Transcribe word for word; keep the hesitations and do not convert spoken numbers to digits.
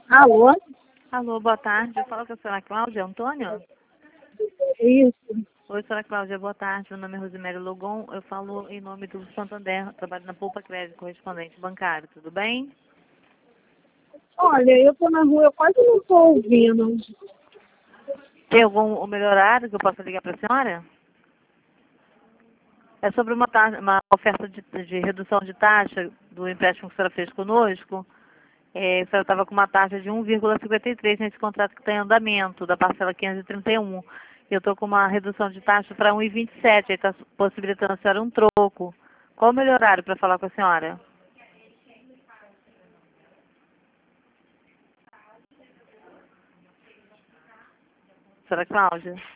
Alô? Alô, boa tarde. Eu falo com a senhora Cláudia Antônio? Isso. Oi, senhora Cláudia, boa tarde. Meu nome é Rosimério Logon. Eu falo em nome do Santander. Trabalho na Poupa Crédito, correspondente bancário. Tudo bem? Olha, eu tô na rua, eu quase não tô ouvindo. Tem algum o melhor horário que eu possa ligar para a senhora? É sobre uma, taxa, uma oferta de, de redução de taxa do empréstimo que a senhora fez conosco. É, a senhora estava com uma taxa de um vírgula cinquenta e três nesse contrato que está em andamento, da parcela quinhentos e trinta e um. Eu estou com uma redução de taxa para um vírgula vinte e sete, aí está possibilitando a senhora um troco. Qual o melhor horário para falar com a senhora? Senhora Cláudia?